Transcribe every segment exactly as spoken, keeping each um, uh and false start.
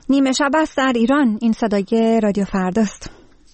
نیمه شب است در ایران. این صدای رادیو فرداست.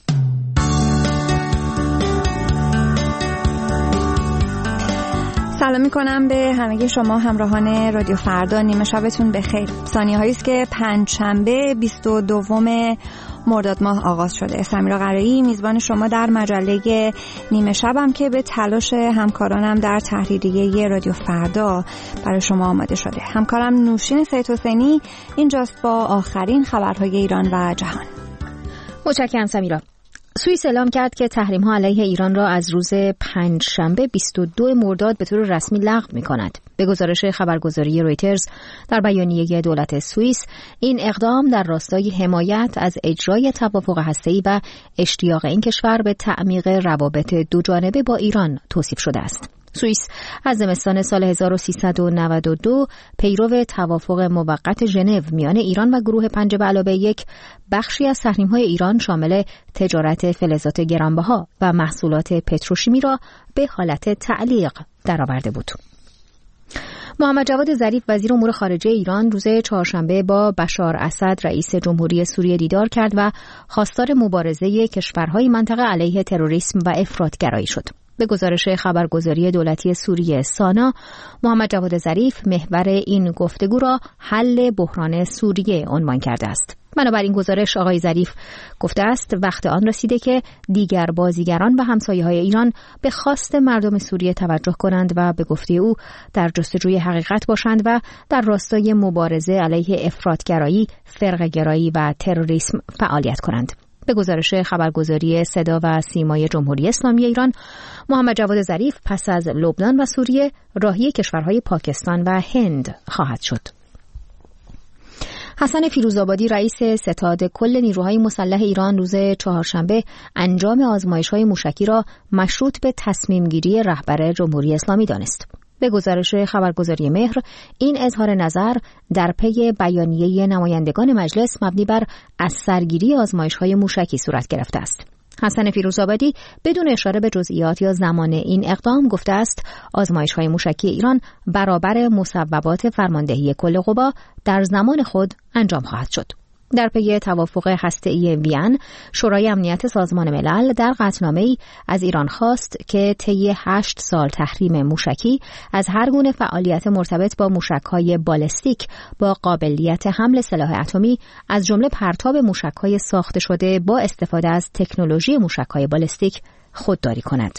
سلام میکنم به همه شما همراهان رادیو فردا. نیمه شبتون بخیر. ثانیه هایی است که پنجشنبه بیست و دوم مرداد ماه آغاز شده. سمیرا قرایی میزبان شما در مجله نیمه شبم که به تلاش همکارانم در تحریریه رادیو فردا برای شما آماده شده. همکارم نوشین سید حسینی اینجاست با آخرین خبرهای ایران و جهان. متشکرم سمیرا. سوئیس اعلام کرد که تحریم‌ها علیه ایران را از روز پنجشنبه بیست و دو مرداد به طور رسمی لغو می‌کند. به گزارش خبرگزاری رویترز در بیانیه دولت سوئیس، این اقدام در راستای حمایت از اجرای توافق هسته‌ای و اشتیاق این کشور به تعمیق روابط دوجانبه با ایران توصیف شده است. سوئیس از زمستان سال هزار و سیصد و نود و دو پیرو توافق موقت ژنو میان ایران و گروه پنج به علاوه یک بخشی از تحریم‌های ایران شامل تجارت فلزات گرانبها و محصولات پتروشیمی را به حالت تعلیق درآورده بود. محمد جواد ظریف وزیر امور خارجه ایران روز چهارشنبه با بشار اسد رئیس جمهوری سوریه دیدار کرد و خواستار مبارزه کشورهای منطقه علیه تروریسم و افراطگرایی شد. به گزارش خبرگزاری دولتی سوریه سانا، محمد جواد ظریف محور این گفتگو را حل بحران سوریه عنوان کرده است. بنابراین گزارش آقای ظریف گفته است وقت آن رسیده که دیگر بازیگران و همسایه‌های ایران به خواست مردم سوریه توجه کنند و به گفته او در جستجوی حقیقت باشند و در راستای مبارزه علیه افراطگرایی، فرقه‌گرایی و تروریسم فعالیت کنند. به گزارش خبرگزاری صدا و سیمای جمهوری اسلامی ایران، محمد جواد ظریف پس از لبنان و سوریه راهی کشورهای پاکستان و هند خواهد شد. حسن فیروزآبادی رئیس ستاد کل نیروهای مسلح ایران روز چهارشنبه انجام آزمایش‌های موشکی را مشروط به تصمیم گیری رهبر جمهوری اسلامی دانست. به گزارش خبرگزاری مهر، این اظهار نظر در پی بیانیه نمایندگان مجلس مبنی بر از سرگیری آزمایش‌های موشکی صورت گرفته است. حسن فیروزآبادی بدون اشاره به جزئیات یا زمان این اقدام گفته است آزمایش‌های موشکی ایران برابر مصوبات فرماندهی کل قوا در زمان خود انجام خواهد شد. در پی توافق هسته‌ای وین، شورای امنیت سازمان ملل در قطعنامه‌ای از ایران خواست که طی هشت سال تحریم موشکی از هر گونه فعالیت مرتبط با موشک‌های بالستیک با قابلیت حمل سلاح اتمی از جمله پرتاب موشک‌های ساخته شده با استفاده از تکنولوژی موشک‌های بالستیک خودداری کند.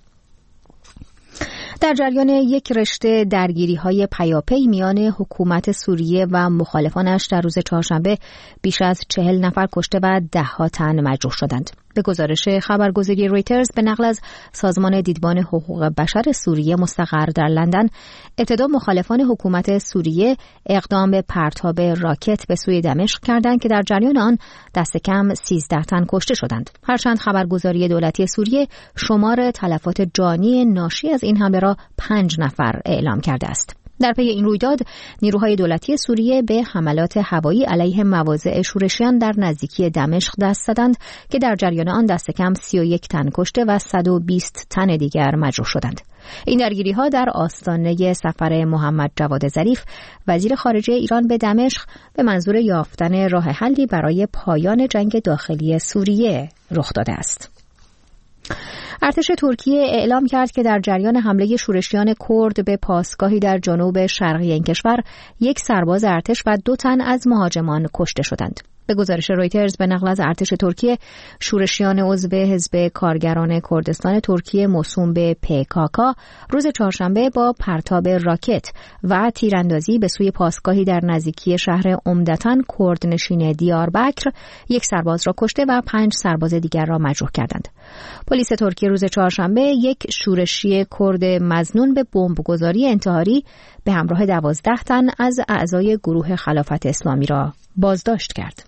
در جریان یک رشته درگیری‌های پیاپی میان حکومت سوریه و مخالفانش در روز چهارشنبه بیش از چهل نفر کشته و ده‌ها تن مجروح شدند. به گزارش خبرگزاری رویترز به نقل از سازمان دیدبان حقوق بشر سوریه مستقر در لندن، ابتدا مخالفان حکومت سوریه اقدام به پرتاب راکت به سوی دمشق کردند که در جریان آن دست کم سیزده تن کشته شدند. هرچند خبرگزاری دولتی سوریه شمار تلفات جانی ناشی از این حمله را پنج نفر اعلام کرده است. در پی این رویداد، نیروهای دولتی سوریه به حملات هوایی علیه مواضع شورشیان در نزدیکی دمشق دست زدند که در جریان آن دست کم سی و یک تن کشته و صد و بیست تن دیگر مجروح شدند. این درگیری‌ها در آستانه سفر محمد جواد ظریف وزیر خارجه ایران به دمشق به منظور یافتن راه حلی برای پایان جنگ داخلی سوریه رخ داده است. ارتش ترکیه اعلام کرد که در جریان حمله شورشیان کرد به پاسگاهی در جنوب شرقی این کشور یک سرباز ارتش و دو تن از مهاجمان کشته شدند. به گزارش رویترز به نقل از ارتش ترکیه، شورشیان عضو حزب کارگران کردستان ترکیه موسوم به پی کا کا روز چهارشنبه با پرتاب راکت و تیراندازی به سوی پاسگاهی در نزدیکی شهر عمدتاً کردنشین دیاربکر یک سرباز را کشته و پنج سرباز دیگر را مجروح کردند. پلیس ترکیه روز چهارشنبه یک شورشی کرد مظنون به بمبگذاری انتحاری به همراه دوازده تن از اعضای گروه خلافت اسلامی را بازداشت کرد.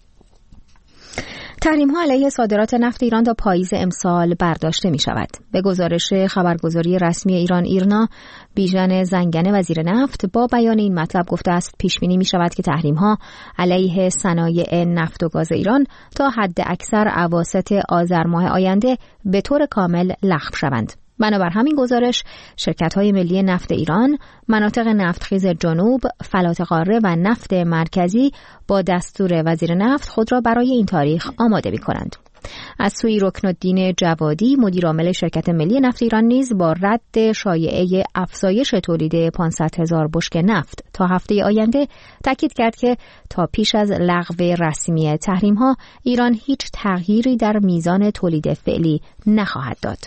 تحریم‌ها علیه صادرات نفت ایران تا پاییز امسال برداشته می شود. به گزارش خبرگزاری رسمی ایران ایرنا، بیژن زنگنه وزیر نفت با بیان این مطلب گفته است پیش بینی می شود که تحریم‌ها علیه صنایع نفت و گاز ایران تا حد اکثر اواسط آذر ماه آینده به طور کامل لغو شوند. بنابر همین گزارش، شرکت‌های ملی نفت ایران، مناطق نفتخیز جنوب، فلات قاره و نفت مرکزی با دستور وزیر نفت خود را برای این تاریخ آماده می‌کنند. از سوی رکنالدین جوادی، مدیر عامل شرکت ملی نفت ایران نیز با رد شایعه افزایش تولید پانصد هزار بشکه نفت تا هفته آینده تاکید کرد که تا پیش از لغو رسمی تحریم‌ها ایران هیچ تغییری در میزان تولید فعلی نخواهد داد.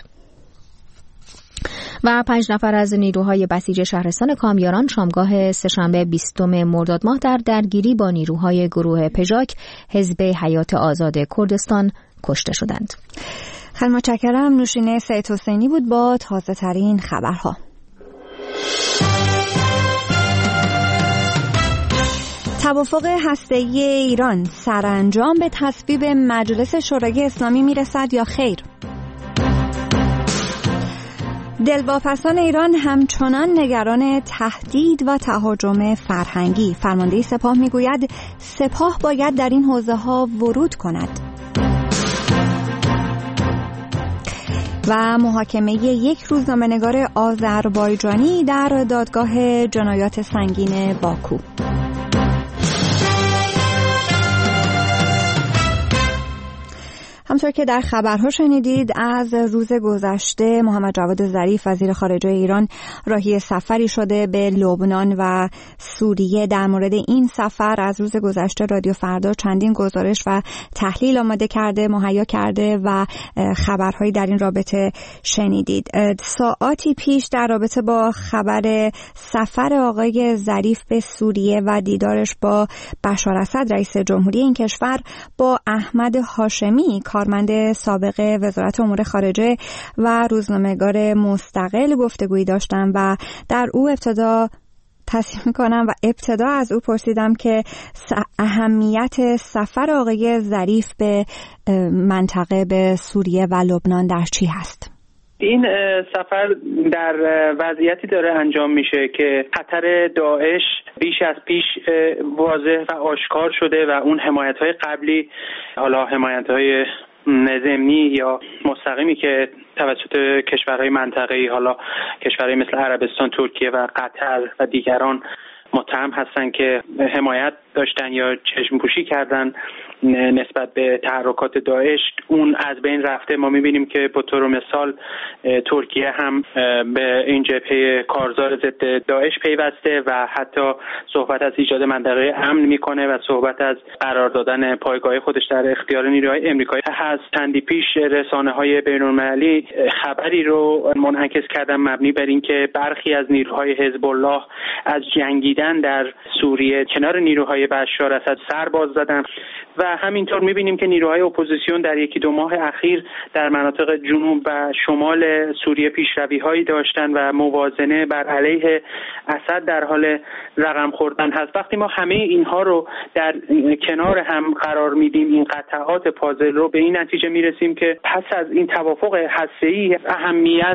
و پنج نفر از نیروهای بسیج شهرستان کامیاران شامگاه سه‌شنبه بیستم مرداد ماه در درگیری با نیروهای گروه پژاک حزب حیات آزاد کردستان کشته شدند. خیلی متشکرم. نوشینه سید حسینی بود با تازه ترین خبرها. توافق هسته‌ای ایران سرانجام به تصویب مجلس شورای اسلامی میرسد یا خیر؟ دلواپسان ایران همچنان نگران تهدید و تهاجم فرهنگی. فرمانده سپاه میگوید سپاه باید در این حوزه‌ها ورود کند. و محاکمه یک روزنامه‌نگار آذربایجانی در دادگاه جنایات سنگین باکو. همطور که در خبرها شنیدید، از روز گذشته محمد جواد ظریف وزیر خارجه ایران راهی سفری شده به لبنان و سوریه. در مورد این سفر از روز گذشته رادیو فردا چندین گزارش و تحلیل آماده کرده، مهیا کرده و خبرهایی در این رابطه شنیدید. ساعاتی پیش در رابطه با خبر سفر آقای ظریف به سوریه و دیدارش با بشار اسد رئیس جمهوری این کشور با احمد هاشمی کارمند سابق وزارت امور خارجه و روزنامه‌نگار مستقل گفتگویی داشتم و در او ابتدا تصحیح می‌کنم و ابتدا از او پرسیدم که اهمیت سفر آقای ظریف به منطقه به سوریه و لبنان در چی هست؟ این سفر در وضعیتی داره انجام میشه که خطر داعش بیش از پیش واضح و آشکار شده و اون حمایت‌های قبلی، حالا حمایت‌های ضمنی یا مستقیمی که توسط کشورهای منطقه‌ای، حالا کشورهای مثل عربستان، ترکیه و قطر و دیگران متهم هستن که حمایت داشتن یا چشم پوشی کردن نسبت به تحرکات داعش، اون از بین رفته. ما میبینیم که به طور مثال ترکیه هم به این جبهه کارزار ضد داعش پیوسته و حتی صحبت از ایجاد منطقه امن میکنه و صحبت از قرار دادن پایگاه خودش در اختیار نیروهای امریکایی هست. چندی پیش رسانه‌های بین‌المللی خبری رو منعکس کردن مبنی بر اینکه برخی از نیروهای حزب الله از جنگیدن در سوریه کنار نیروهای بشار اسد سر باز زدن و همینطور میبینیم که نیروهای اپوزیسیون در یکی دو ماه اخیر در مناطق جنوب و شمال سوریه پیشروی‌هایی داشتن و موازنه بر علیه اسد در حال رقم خوردن هست. وقتی ما همه اینها رو در کنار هم قرار میدیم، این قطعات پازل رو، به این نتیجه میرسیم که پس از این توافق هسته‌ای اهمیت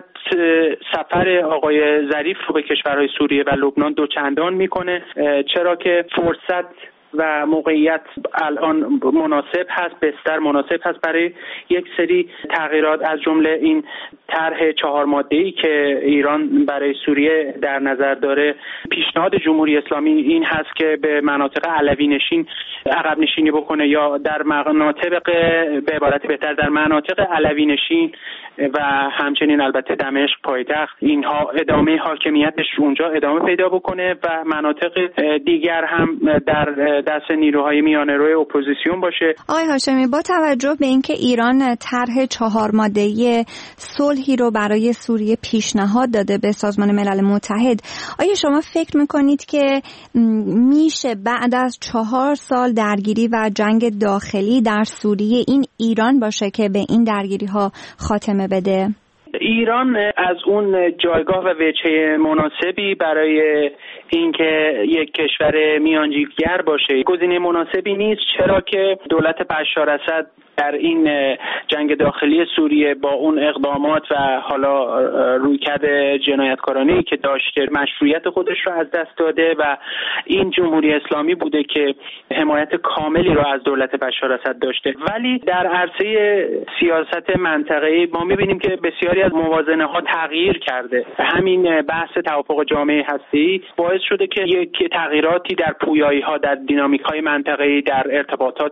سفر آقای ظریف رو به کشورهای سوریه و لبنان دوچندان میکنه، چرا که فرصت و موقعیت الان مناسب هست، بستر مناسب هست برای یک سری تغییرات، از جمله این طرح چهار ماده‌ای که ایران برای سوریه در نظر داره. پیشنهاد جمهوری اسلامی این هست که به مناطق علوی نشین عقب نشینی بکنه یا در مناطق، به عبارت بهتر در مناطق علوی نشین و همچنین البته دمشق پایتخت، اینها ادامه حاکمیتش اونجا ادامه پیدا بکنه و مناطق دیگر هم در دست نیروهای میانه‌روی اپوزیسیون باشه. آقای هاشمی، با توجه به اینکه ایران طرح چهار ماده‌ای صلحی رو برای سوریه پیشنهاد داده به سازمان ملل متحد، آیا شما فکر میکنید که میشه بعد از چهار سال درگیری و جنگ داخلی در سوریه این ایران باشه که به این درگیری ها خاتمه بده؟ ایران از اون جایگاه و وجهه مناسبی برای اینکه یک کشور میانجیگر باشه گزینه مناسبی نیست، چرا که دولت بشار اسد در این جنگ داخلی سوریه با اون اقدامات و حالا رویکرد جنایتکارانه‌ای که داشته مشروعیت خودش رو از دست داده و این جمهوری اسلامی بوده که حمایت کاملی رو از دولت بشار اسد داشته. ولی در عرصه سیاست منطقه‌ای ما می‌بینیم که بسیاری از موازنه‌ها تغییر کرده. همین بحث توافق جامعه هسته‌ای باعث شده که یک تغییراتی در پویایی‌ها، در دینامیک‌های منطقه‌ای، در ارتباطات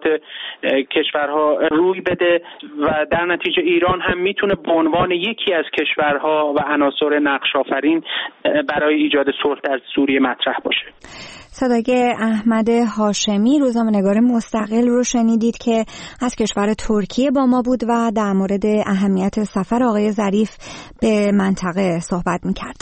کشورها روی بده و در نتیجه ایران هم میتونه به عنوان یکی از کشورها و عناصر نقش‌آفرین برای ایجاد صلح در سوریه مطرح باشه. صدای احمد هاشمی، روزنامه‌نگار مستقل رو شنیدید که از کشور ترکیه با ما بود و در مورد اهمیت سفر آقای ظریف به منطقه صحبت می‌کرد.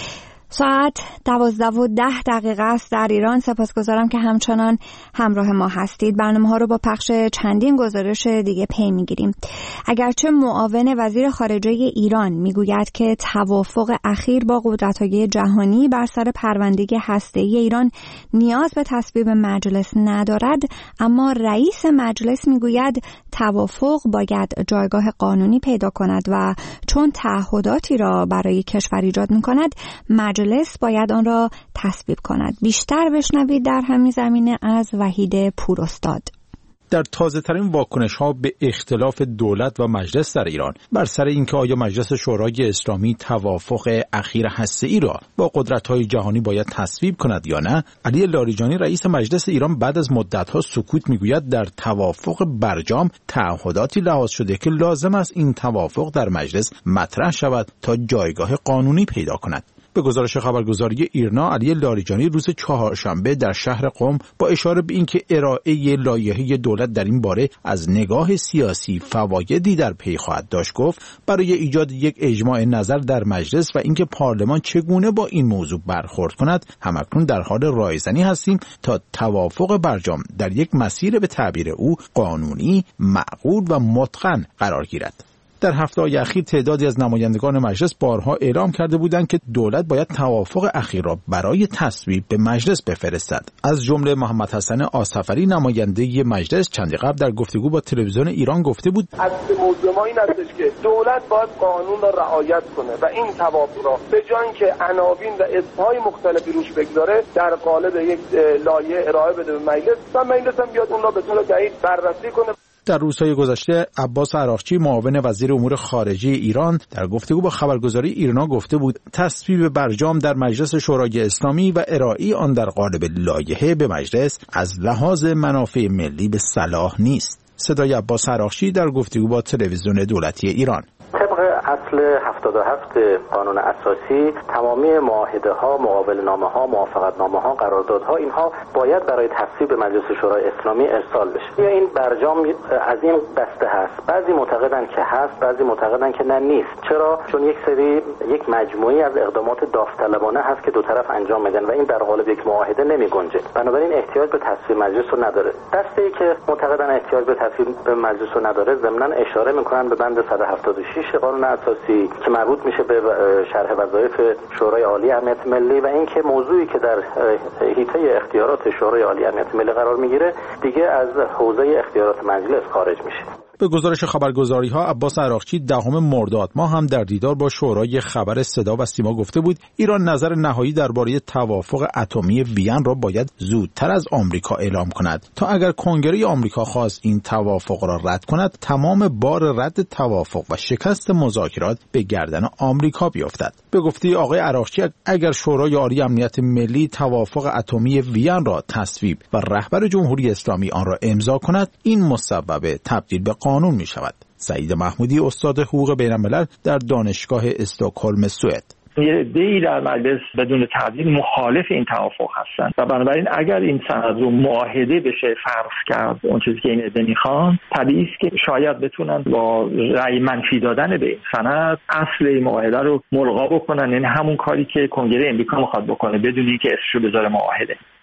ساعت دوازده و ده دقیقه است در ایران. سپاسگزارم که همچنان همراه ما هستید. برنامه ها رو با پخش چندین گزارش دیگه پی میگیریم. اگرچه معاون وزیر خارجه ایران میگوید که توافق اخیر با قدرت‌های جهانی بر سر پرونده هسته‌ای ایران نیاز به تصویب مجلس ندارد، اما رئیس مجلس میگوید توافق باید جایگاه قانونی پیدا کند و چون تعهداتی را برای کشور ایجاد می‌کند مجلس باید آن را تصویب کند. بیشتر بشنوید در همین زمینه از وحید پوراستاد. در تازه ترین واکنش ها به اختلاف دولت و مجلس در ایران بر سر اینکه آیا مجلس شورای اسلامی توافق اخیر هسته‌ای را با قدرت‌های جهانی باید تصویب کند یا نه، علی لاریجانی رئیس مجلس ایران بعد از مدت‌ها سکوت میگوید در توافق برجام تعهداتی لحاظ شده که لازم است این توافق در مجلس مطرح شود تا جایگاه قانونی پیدا کند. به گزارش خبرگزاری ایرنا، علی لاریجانی روز چهارشنبه در شهر قم با اشاره به اینکه ارائه لایحه دولت در این باره از نگاه سیاسی فوایدی در پی خواهد داشت گفت برای ایجاد یک اجماع نظر در مجلس و اینکه پارلمان چگونه با این موضوع برخورد کند همکنون در حال رایزنی هستیم تا توافق برجام در یک مسیر به تعبیر او قانونی، معقول و متقن قرار گیرد. در هفته‌های اخیر تعدادی از نمایندگان مجلس بارها اعلام کرده بودند که دولت باید توافق اخیر را برای تصویب به مجلس بفرستد. از جمله محمد حسن آصفری نماینده مجلس چندی قبل در گفتگو با تلویزیون ایران گفته بود اصل موضوع ما این است که دولت باید قانون را رعایت کنه و این توافق را به جای اینکه عناوین و اسمهای مختلفی روش بگذاره در قالب یک لایحه ارائه بده به مجلس و مجلس هم بیاد اون را به طور دقیق بررسی کنه. در روزهای گذشته عباس عراقچی معاون وزیر امور خارجه ایران در گفتگو با خبرگزاری ایرنا گفته بود تصویب برجام در مجلس شورای اسلامی و ارائه آن در قالب لایحه به مجلس از لحاظ منافع ملی به صلاح نیست. صدای عباس عراقچی در گفتگو با تلویزیون دولتی ایران. طبق اصل هفتاد و هفت قانون اساسی تمامی معاهده ها، مقابل نامه ها، موافقت نامه ها، قراردادها اینها باید برای تصویب به مجلس شورای اسلامی ارسال بشه. یا این برجام از این دسته هست. بعضی معتقدن که هست، بعضی معتقدن که نه نیست. چرا؟ چون یک سری یک مجموعی از اقدامات داوطلبانه هست که دو طرف انجام میدن و این در قالب یک معاهده نمیگنجه. بنابراین احتیاج به تصویب مجلس رو نداره. دسته‌ای که معتقدن احتیاج به تصویب به مجلس رو نداره ضمناً اشاره میکنن به بند صد و هفتاد و شش قانون اساسی که مربوط میشه به شرح وظایف شورای عالی امنیت ملی و اینکه موضوعی که در حیطه اختیارات شورای عالی امنیت ملی قرار میگیره دیگه از حوزه اختیارات مجلس خارج میشه. به گزارش خبرگزاری ها عباس عراقچی دهم مرداد ماه هم در دیدار با شورای خبر صدا و سیما گفته بود ایران نظر نهایی درباره توافق اتمی وین را باید زودتر از آمریکا اعلام کند تا اگر کنگره آمریکا خواست این توافق را رد کند تمام بار رد توافق و شکست مذاکرات به گردن آمریکا بیفتد. به گفته آقای عراقچی اگر شورای عالی امنیت ملی توافق اتمی وین را تصویب و رهبر جمهوری اسلامی آن را امضا کند این مسبب تبدیل به قانون می شود. سعید محمودی استاد حقوق بین الملل در دانشگاه استکهلم سوئد: یه عده‌ای در مجلس بدون تعدیل مخالف این توافق هستن و بنابراین اگر این سند رو معاهده بشه فرض کرد اون چیزی که این عده میخوان، طبیعی است که شاید بتونن با رأی منفی دادن به این سند اصل این معاهده رو ملغا بکنن، یعنی همون کاری که کنگره امریکا میخواد بکنه بدون اینکه اسمشو بذاره معاهده.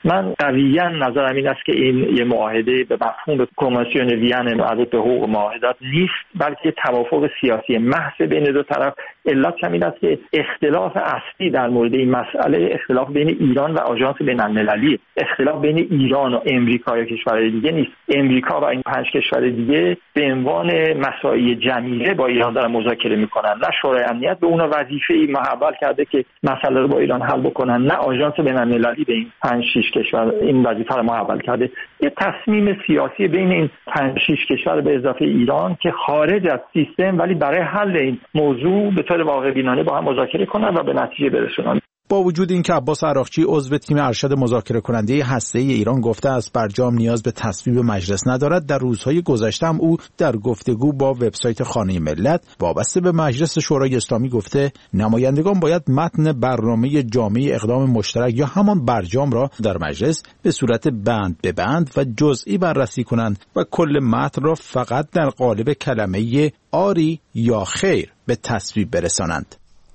من قویاً نظرم این است که این یه معاهده به مفهوم کنوانسیون وین مربوط به حقوق معاهدات نیست، بلکه توافق سیاسی محض بین دو طرف. علت همین است که اختلاف اصلی در مورد این مسئله اختلاف بین ایران و آژانس بین‌المللی، اختلاف بین ایران و امریکا یا کشورهای دیگه نیست. امریکا و این پنج کشور دیگه به عنوان مسائل جمیله با ایران دارن مذاکره میکنن، نه شورای امنیت به اونها وظیفه‌ای محول کرده که مسئله رو با ایران حل بکنن، نه آژانس بین‌المللی به این پنج شش کشور این وظیفه رو محول کرده. یه تصمیم سیاسی بین این پنج شش کشور به اضافه ایران که خارج از سیستم، ولی برای حل این موضوع به طور واقع بینانه با هم مذاکره کنن و به نتیجه برسونن. با وجود اینکه عباس عراقچی عضو تیم ارشد مذاکره کننده هسته‌ای ایران گفته است برجام نیاز به تصویب مجلس ندارد، در روزهای گذشته هم او در گفتگو با وبسایت خانه ملت وابسته به مجلس شورای اسلامی گفته نمایندگان باید متن برنامه جامع اقدام مشترک یا همان برجام را در مجلس به صورت بند به بند و جزئی بررسی کنند و کل متن را فقط در قالب کلمه آری یا خیر به تصویب برسانند.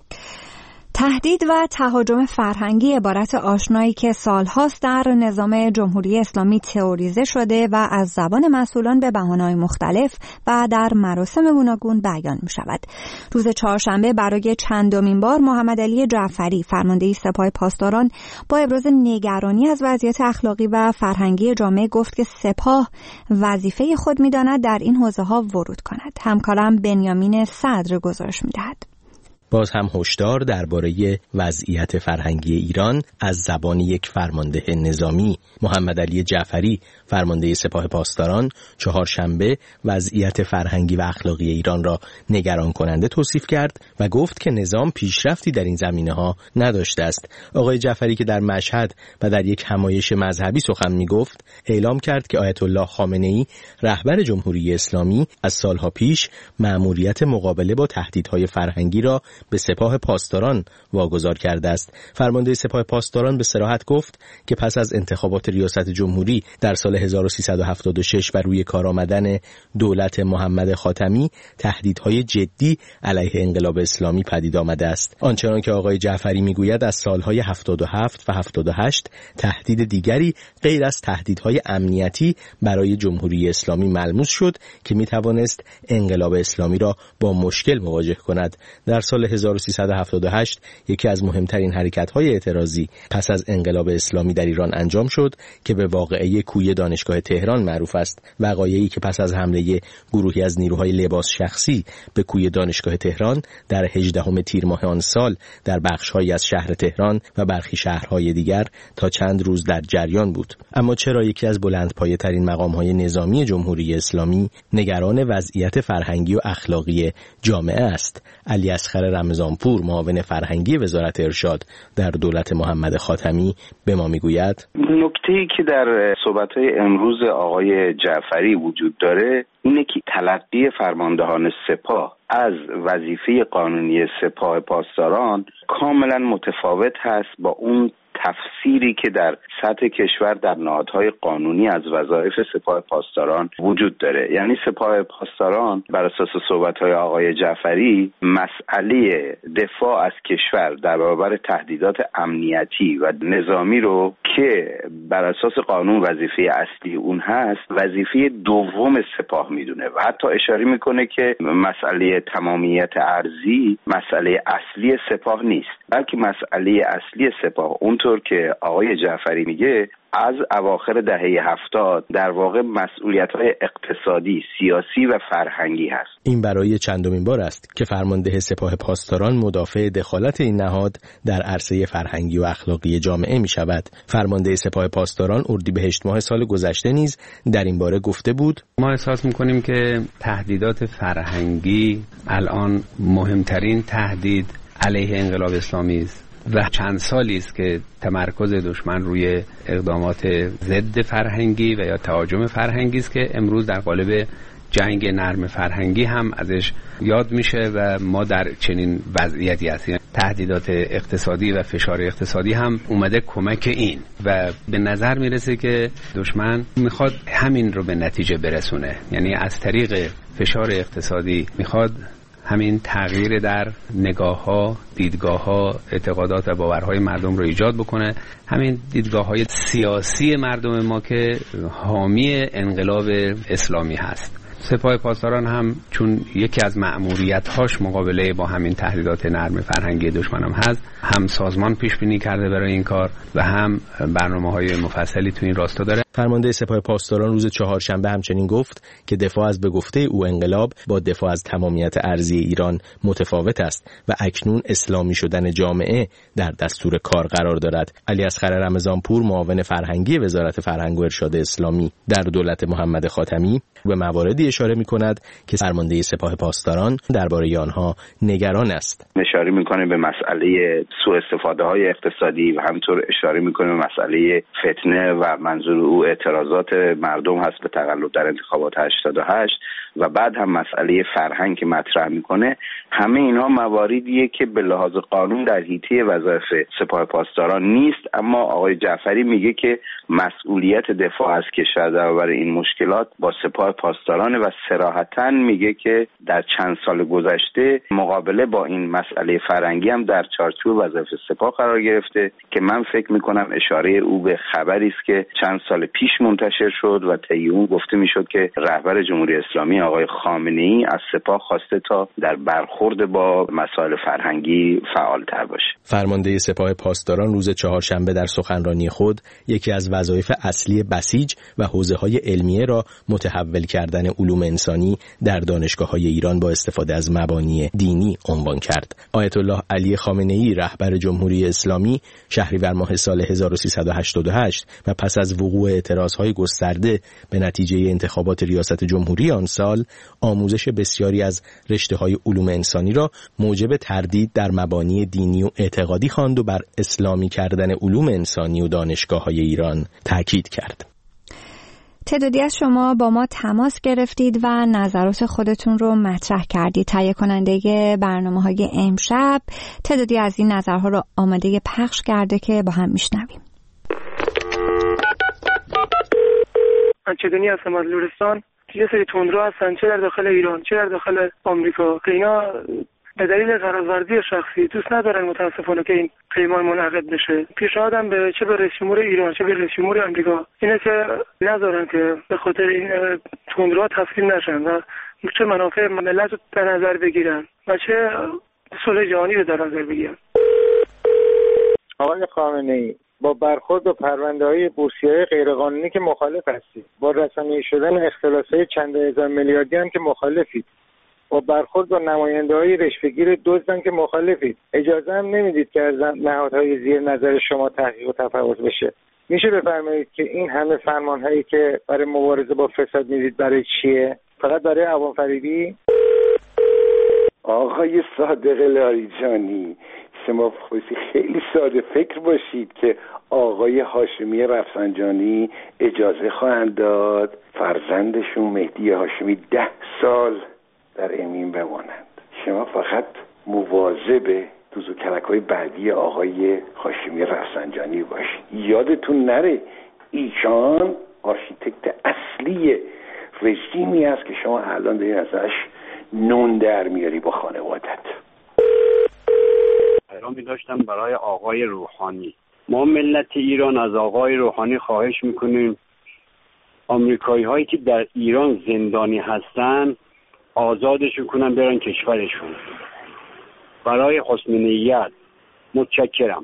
تهدید و تهاجم فرهنگی عبارت آشنایی که سالهاست در نظام جمهوری اسلامی تئوریزه شده و از زبان مسئولان به بهانه‌های مختلف و در مراسم گوناگون بیان می شود. روز چهارشنبه برای چندمین بار محمد علی جعفری فرمانده سپاه پاسداران با ابراز نگرانی از وضعیت اخلاقی و فرهنگی جامعه گفت که سپاه وظیفه خود می داند در این حوزه‌ها ورود کند. همکارم بنیامین صدر گزارش می دهد. باز هم هشدار درباره وضعیت فرهنگی ایران از زبان یک فرمانده نظامی. محمد علی جعفری فرمانده سپاه پاسداران چهارشنبه وضعیت فرهنگی و اخلاقی ایران را نگران کننده توصیف کرد و گفت که نظام پیشرفتی در این زمینه‌ها نداشته است. آقای جعفری که در مشهد و در یک همایش مذهبی سخن می‌گفت، اعلام کرد که آیت الله خامنه‌ای رهبر جمهوری اسلامی از سالها پیش مأموریت مقابله با تهدیدهای فرهنگی را به سپاه پاسداران واگذار کرده است. فرمانده سپاه پاسداران به صراحت گفت که پس از انتخابات ریاست جمهوری در سال هزار و سیصد و هفتاد و شش و روی کار آمدن دولت محمد خاتمی تهدیدهای جدی علیه انقلاب اسلامی پدید آمده است. آنچنان که آقای جعفری میگوید از سالهای هفتاد و هفت و هفتاد و هشت تهدید دیگری غیر از تهدیدهای امنیتی برای جمهوری اسلامی ملموس شد که میتوانست انقلاب اسلامی را با مشکل مواجه کند. در سال هزار و سیصد و هفتاد و هشت یکی از مهمترین حرکت‌های اعتراضی پس از انقلاب اسلامی در ایران انجام شد که به واقعه کوی دانشگاه تهران معروف است. وقایعی که پس از حمله گروهی از نیروهای لباس شخصی به کوی دانشگاه تهران در هجدهم تیر ماه آن سال در بخش‌هایی از شهر تهران و برخی شهرهای دیگر تا چند روز در جریان بود. اما چرا یکی از بلندپایه‌ترین مقام‌های نظامی جمهوری اسلامی نگران وضعیت فرهنگی و اخلاقی جامعه است؟ علی اصغر رمضانپور معاون فرهنگی وزارت ارشاد در دولت محمد خاتمی به ما میگوید نکته‌ای که در صحبت‌های امروز آقای جعفری وجود داره اینه که تلقی فرماندهان سپاه از وظیفه قانونی سپاه پاسداران کاملا متفاوت هست با اون تفسیری که در سطح کشور در نهادهای قانونی از وظایف سپاه پاسداران وجود داره. یعنی سپاه پاسداران بر اساس صحبت‌های آقای جعفری مسئله دفاع از کشور در برابر تهدیدات امنیتی و نظامی رو که بر اساس قانون وظیفه اصلی اون هست وظیفه دوم سپاه میدونه و حتی اشاره میکنه که مسئله تمامیت ارضی مسئله اصلی سپاه نیست، بلکه مسئله اصلی سپاه اونطور که آقای جعفری میگه از اواخر دهه هفتاد در واقع مسئولیت‌های اقتصادی، سیاسی و فرهنگی هست. این برای چندمین بار است که فرمانده سپاه پاسداران مدافع دخالت این نهاد در عرصه فرهنگی و اخلاقی جامعه می شود. فرمانده سپاه پاسداران اردیبهشت ماه سال گذشته نیز در این باره گفته بود: ما احساس می‌کنیم که تهدیدات فرهنگی الان مهمترین تهدید علیه انقلاب اسلامی است و چند سالی است که تمرکز دشمن روی اقدامات ضد فرهنگی و یا تهاجم فرهنگی است که امروز در قالب جنگ نرم فرهنگی هم ازش یاد میشه و ما در چنین وضعیتی هستیم. تهدیدات اقتصادی و فشار اقتصادی هم اومده کمک این و به نظر میرسه که دشمن میخواد همین رو به نتیجه برسونه، یعنی از طریق فشار اقتصادی میخواد همین تغییر در نگاه‌ها، دیدگاه‌ها، اعتقادات و باورهای مردم رو ایجاد بکنه. همین دیدگاه‌های سیاسی مردم ما که حامی انقلاب اسلامی هست. سپاه پاسداران هم چون یکی از مأموریت‌هاش مقابله با همین تهدیدات نرم فرهنگی دشمن هم هست، هم سازمان پیش بینی کرده برای این کار و هم برنامه‌های مفصلی تو این راستا داره. فرمانده سپاه پاسداران روز چهارشنبه همچنین گفت که دفاع از به گفته او انقلاب با دفاع از تمامیت ارضی ایران متفاوت است و اکنون اسلامی شدن جامعه در دستور کار قرار دارد. علی اصغر رمضانپور، معاون فرهنگی وزارت فرهنگ و ارشاد اسلامی در دولت محمد خاتمی، به مواردی اشاره می‌کند که فرمانده سپاه پاسداران درباره آنها نگران است. اشاره می‌کنه به مسئله سوء استفاده‌های اقتصادی و همینطور اشاره می‌کنه به مسئله فتنه و منظور او اعتراضات مردم هست به تقلب در انتخابات هشتاد و هشت و بعد هم مسئله فرهنگ که مطرح می‌کنه. همه اینها مواردیه که به لحاظ قانون در حیطه وظایف سپاه پاسداران نیست، اما آقای جعفری میگه که مسئولیت دفاع از کشور در برابر این مشکلات با سپاه پاسداران و صراحتاً میگه که در چند سال گذشته مقابله با این مسئله فرهنگی هم در چارچوب وظایف سپاه قرار گرفته که من فکر میکنم اشاره او به خبری است که چند سال پیش منتشر شد و طی اون گفته میشد که رهبر جمهوری اسلامی آقای خامنه‌ای از سپاه خواسته تا در برخورد با مسائل فرهنگی فعال‌تر باشه. فرمانده سپاه پاسداران روز چهارشنبه در سخنرانی خود یکی از وظایف اصلی بسیج و حوزه‌های علمیه را متحول کردن علوم انسانی در دانشگاه‌های ایران با استفاده از مبانی دینی عنوان کرد. آیت الله علی خامنه‌ای رهبر جمهوری اسلامی شهریور ماه سال هزار و سیصد و هشتاد و هشت و پس از وقوع اعتراض‌های گسترده به نتیجه انتخابات ریاست جمهوری آن سال آموزش بسیاری از رشته‌های علوم انسانی را موجب تردید در مبانی دینی و اعتقادی خواند و بر اسلامی کردن علوم انسانی و دانشگاه‌های ایران تاکید کرد. تعدادی از شما با ما تماس گرفتید و نظرات خودتون رو مطرح کردید. تهیه کننده برنامه‌های امشب تعدادی از این نظرها رو آماده پخش کرده که با هم میشنویم. چدنی هستم از لرستان. یه سری تندرو هستن چه در داخل ایران چه در داخل آمریکا که اینا به دلیل قراردادی شخصی دوست ندارن متاسفانه که این پیمان منعقد بشه. پیشنهادم به چه به رئیس جمهور ایران چه به رئیس جمهور آمریکا اینه که نذارن که به خاطر این تندروها تسلیم نشن و چه منافع ملت رو در نظر بگیرن و چه صلح جهانی رو در نظر بگیرن. آقای خامنه‌ای، با برخورد با پرونده‌های بورسیه‌های غیرقانونی که مخالف هستید، با رسانه‌ای شدن اختلاس‌های چند هزار میلیاردی هم که مخالفید، با برخورد با نماینده‌های رشوه‌گیر دزدن که مخالفید، اجازه هم نمیدید که از نهادهای زیر نظر شما تحقیق و تفحص بشه. میشه بفرمایید که این همه فرمان‌هایی که برای مبارزه با فساد میدید برای چیه؟ فقط برای عوام‌فریبی؟ آقای صادق لاریجانی، شما خیلی ساده فکر باشید که آقای هاشمی رفسنجانی اجازه خواهند داد فرزندشون مهدی هاشمی ده سال در امین بمانند. شما فقط مواظب دوز و کلک‌های بعدی آقای هاشمی رفسنجانی باشید. یادتون نره ایشان آرشیتکت اصلی رژیمی است که شما الان دارید ازش نون در میاری با خانوادت. پیامی داشتم برای آقای روحانی. ما ملت ایران از آقای روحانی خواهش میکنیم آمریکایی هایی که در ایران زندانی هستن آزادشون کنن برن کشورشون. برای حسن نیت. متشکرم.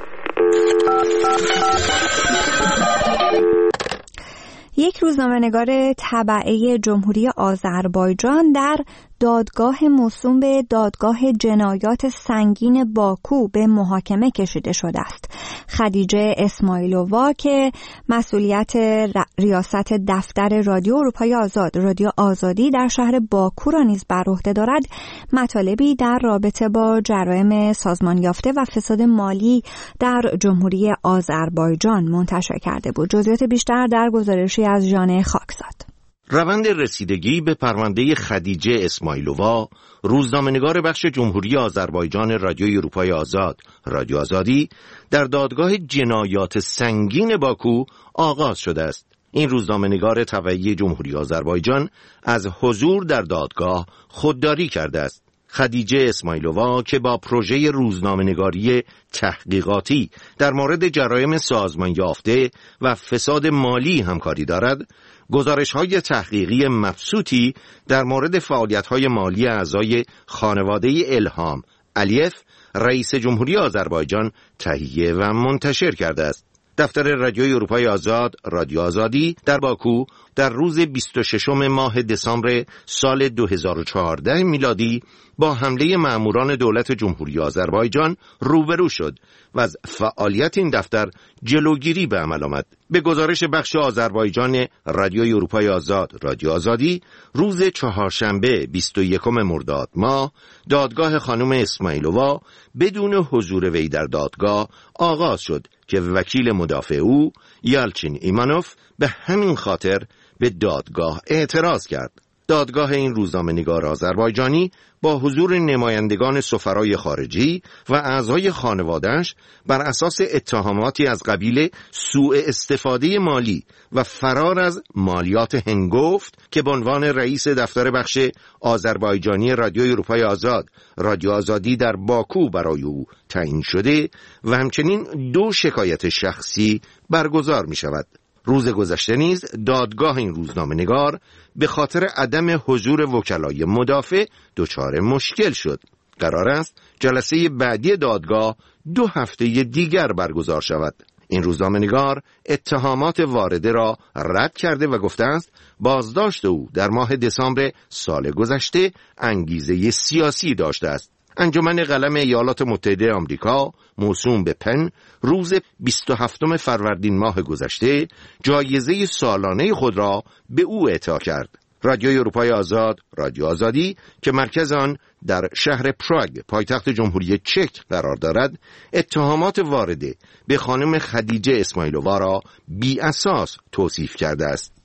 یک روزنامه‌نگار تبعه جمهوری آذربایجان در دادگاه موسوم به دادگاه جنایات سنگین باکو به محاکمه کشیده شده است. خدیجه اسماعیلووا که مسئولیت ریاست دفتر رادیو اروپای آزاد، رادیو آزادی در شهر باکو را نیز بر عهده دارد، مطالبی در رابطه با جرایم سازمان یافته و فساد مالی در جمهوری آذربایجان منتشر کرده بود. جزئیات بیشتر در گزارشی از ژانه خاکزاد. روند رسیدگی به پرونده خدیجه اسماعیلووا، روزنامه‌نگار بخش جمهوری آذربایجان رادیوی اروپای آزاد، رادیو آزادی، در دادگاه جنایات سنگین باکو آغاز شده است. این روزنامه‌نگار تبعی جمهوری آذربایجان از حضور در دادگاه خودداری کرده است. خدیجه اسماعیلووا که با پروژه روزنامه‌نگاری تحقیقاتی در مورد جرایم سازمان یافته و فساد مالی همکاری دارد، گزارش‌های تحقیقی مبسوطی در مورد فعالیت‌های مالی اعضای خانواده الهام علیف رئیس جمهوری آذربایجان تهیه و منتشر کرده است. دفتر رادیوی اروپای آزاد، رادیو آزادی در باکو در روز بیست و ششم ماه دسامبر سال دو هزار و چهارده میلادی با حمله مأموران دولت جمهوری آذربایجان روبرو شد و از فعالیت این دفتر جلوگیری به عمل آمد. به گزارش بخش آذربایجان رادیوی اروپای آزاد، رادیو آزادی، روز چهارشنبه بیست و یکم مرداد ماه دادگاه خانم اسماعیلووا بدون حضور وی در دادگاه آغاز شد که وکیل مدافع او یالچین ایمانوف به همین خاطر به دادگاه اعتراض کرد. دادگاه این روزنامه‌نگار آذربایجانی با حضور نمایندگان سفرای خارجی و اعضای خانواده‌اش بر اساس اتهاماتی از قبیل سوء استفاده مالی و فرار از مالیات هنگفت که به عنوان رئیس دفتر بخش آذربایجانی رادیوی اروپای آزاد، رادیو آزادی در باکو برای او تعیین شده و همچنین دو شکایت شخصی برگزار می شود. روز گذشته نیز دادگاه این روزنامه‌نگار به خاطر عدم حضور وکلای مدافع دچار مشکل شد. قرار است جلسه بعدی دادگاه دو هفته دیگر برگزار شود. این روزنامه‌نگار اتهامات وارده را رد کرده و گفته است بازداشت او در ماه دسامبر سال گذشته انگیزه سیاسی داشته است. انجمن قلم ایالات متحده آمریکا موسوم به پن روز بیست و هفتم فروردین ماه گذشته جایزه سالانه خود را به او اعطا کرد. رادیوی اروپای آزاد، رادیو آزادی که مرکز آن در شهر پراگ پایتخت جمهوری چک قرار دارد، اتهامات وارده به خانم خدیجه اسماعیلووا را بی اساس توصیف کرده است.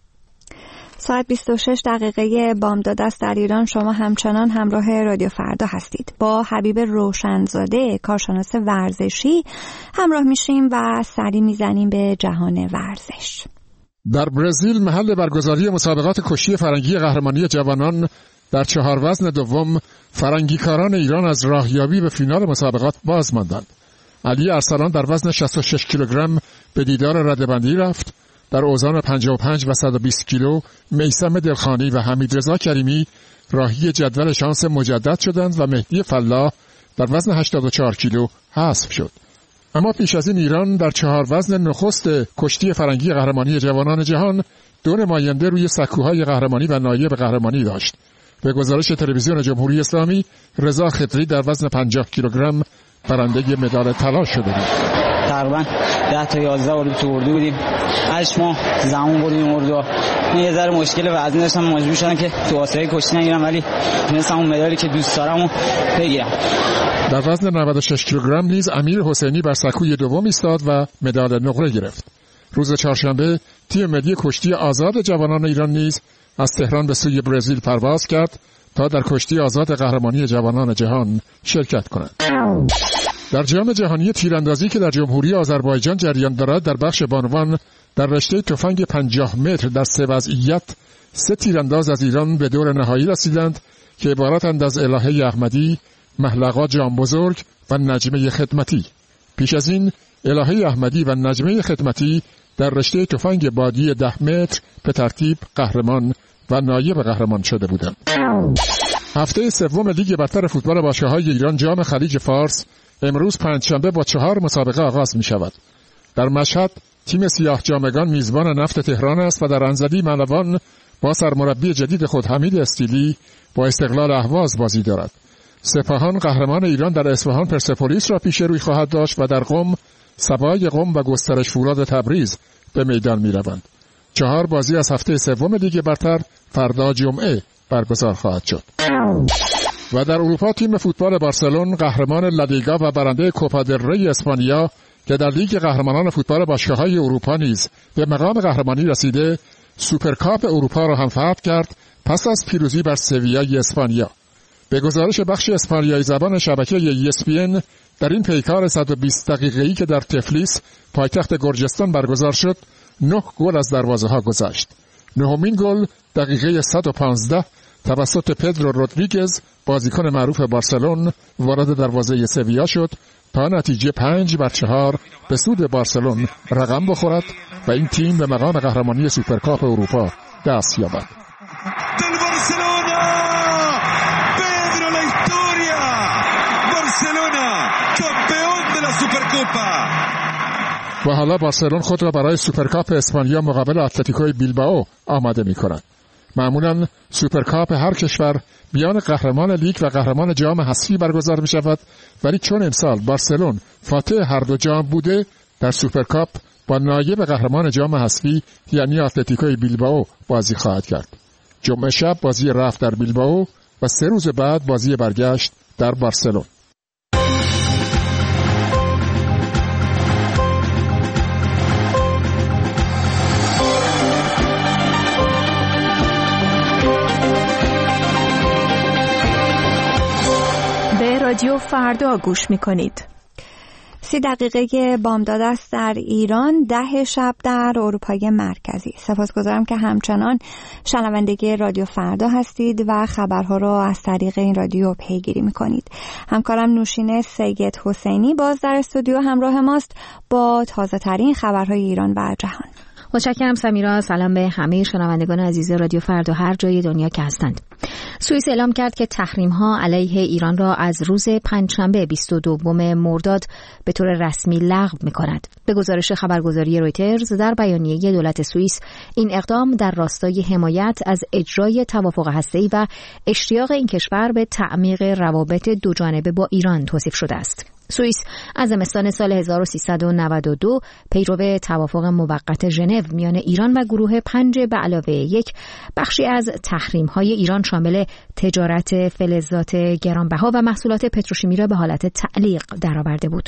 ساعت بیست و شش دقیقه بامداد است در ایران. شما همچنان همراه رادیو فردا هستید. با حبیب روشنزاده کارشناس ورزشی همراه میشیم و سری میزنیم به جهان ورزش. در برزیل محل برگزاری مسابقات کشتی فرنگی قهرمانی جوانان در چهار وزن دوم فرنگیکاران ایران از راهیابی به فینال مسابقات باز ماندند. علی ارسلان در وزن شصت و شش کیلوگرم به دیدار رده‌بندی رفت. در اوزان پنجاه و پنج و صد و بیست کیلو میثم دلخانی و حمیدرضا کریمی راهی جدول شانس مجدد شدند و مهدی فلاح در وزن هشتاد و چهار کیلو حذف شد. اما پیش از این ایران در چهار وزن نخست کشتی فرنگی قهرمانی جوانان جهان دو نماینده روی سکوهای قهرمانی و نایب قهرمانی داشت. به گزارش تلویزیون جمهوری اسلامی، رضا خضری در وزن پنجاه کیلوگرم برنده مدال طلا شده بود. تقریبا ده تا یازده اردو تو اردو بودیم. هشت ماه زمان بردیم اردو. من یه ذره مشکل وزنی داشتم، مجبور شدم که تو آسیای کشتی نگیرم، ولی تونستم اون مدالی که دوست دارم رو بگیرم. در وزن نود و شش کیلوگرم نیز امیر حسینی بر سکوی دوم ایستاد و مدال نقره گرفت. روز چهارشنبه تیم ملی کشتی آزاد جوانان ایران نیز از تهران به سوی برزیل پرواز کرد تا در کشتی آزاد قهرمانی جوانان جهان شرکت کند. در جام جهانی تیراندازی که در جمهوری آذربایجان جریان دارد، در بخش بانوان در رشته تفنگ پنجاه متر در سه وضعیت سه تیرانداز از ایران به دور نهایی رسیدند که عبارتند از الهه احمدی، محلقا جان بزرگ و نجمه خدمتی. پیش از این الهه احمدی و نجمه خدمتی در رشته تفنگ بادی ده متر به ترتیب قهرمان و نایب قهرمان شده بودند. هفته سوم لیگ برتر فوتبال باشگاه‌های ایران جام خلیج فارس امروز پنجشنبه با چهار مسابقه آغاز می شود. در مشهد تیم سیاه جامگان میزبان نفت تهران است و در انزلی ملوان با سرمربی جدید خود حمید استیلی با استقلال اهواز بازی دارد. سپاهان قهرمان ایران در اصفهان پرسپولیس را پیش روی خواهد داشت و در قم سبای قم و گسترش فولاد تبریز به میدان می روند. چهار بازی از هفته سوم لیگ برتر فردا جمعه برگزار خواهد شد. و در اروپا تیم فوتبال بارسلون قهرمان لالیگا و برنده کوپا دل ری اسپانیا که در لیگ قهرمانان فوتبال باشگاه‌های اروپا نیز به مقام قهرمانی رسیده، سوپرکاپ اروپا را هم فتح کرد پس از پیروزی بر سویای اسپانیا. به گزارش بخش اسپانیایی زبان شبکه ای اس پی ان، در این پیکار صد و بیست دقیقه‌ای که در تفلیس پایتخت گرجستان برگزار شد، نه گل از دروازه‌ها گذشت. نهمین گل دقیقه صد و پانزده توسط پدرو رودریگز بازیکن معروف بارسلون وارد دروازه سویا شد تا نتیجه پنج بر چهار به سود بارسلون رقم بخورد و این تیم به مقام قهرمانی سوپرکاپ اروپا دست یابد. و حالا بارسلون خود را برای سوپرکاپ اسپانیا مقابل اتلتیکوی بیلبائو آماده می کند. معمولا سوپرکاپ هر کشور میان قهرمان لیگ و قهرمان جام حذفی برگزار می شود، ولی چون امسال بارسلون فاتح هر دو جام بوده، در سوپرکاپ با نایب قهرمان جام حذفی یعنی اتلتیکوی بیلبائو بازی خواهد کرد. جمعه شب بازی رفت در بیلبائو و سه روز بعد بازی برگشت در بارسلون. رادیو فردا گوش میکنید. سی دقیقه بامداد است در ایران، ده شب در اروپای مرکزی. سپاسگزارم که همچنان شنونده رادیو فردا هستید و خبرها رو از طریق این رادیو پیگیری میکنید. همکارم نوشین سید حسینی باز در استودیو همراه ماست با تازه ترین خبرهای ایران و جهان. متشکرم سمیرا. سلام به همه شنوندگان عزیز رادیو فردا هر جای دنیا که هستند. سوئیس اعلام کرد که تحریم‌ها علیه ایران را از روز پنجشنبه بیست و دوم مرداد به طور رسمی لغو می‌کند. به گزارش خبرگزاری رویترز، در بیانیه دولت سوئیس این اقدام در راستای حمایت از اجرای توافق هسته‌ای و اشتیاق این کشور به تعمیق روابط دوجانبه با ایران توصیف شده است. سوئیس از زمستان سال هزار و سیصد و نود و دو پیرو توافق موقت ژنو میان ایران و گروه پنج به علاوه یک بخشی از تحریم‌های ایران شامل تجارت فلزات گرانبها و محصولات پتروشیمی را به حالت تعلیق درآورده بود.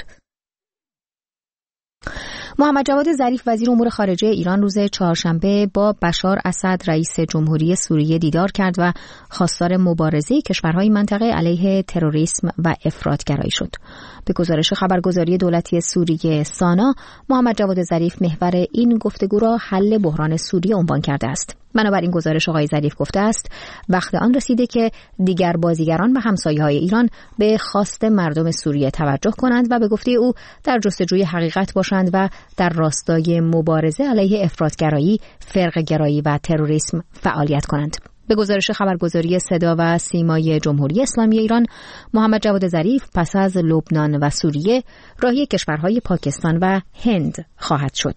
محمد جواد ظریف وزیر امور خارجه ایران روز چهارشنبه با بشار اسد رئیس جمهوری سوریه دیدار کرد و خواستار مبارزه کشورهای منطقه علیه تروریسم و افراطگرایی شد. به گزارش خبرگزاری دولتی سوریه سانا، محمد جواد ظریف محور این گفتگو را حل بحران سوریه عنوان کرده است. بنابراین گزارش آقای ظریف گفته است وقت آن رسیده که دیگر بازیگران و همسایه‌های ایران به خواست مردم سوریه توجه کنند و به گفته او در جستجوی حقیقت باشند و در راستای مبارزه علیه افراطگرایی، فرقه‌گرایی و تروریسم فعالیت کنند. به گزارش خبرگزاری صدا و سیمای جمهوری اسلامی ایران، محمد جواد ظریف پس از لبنان و سوریه راهی کشورهای پاکستان و هند خواهد شد.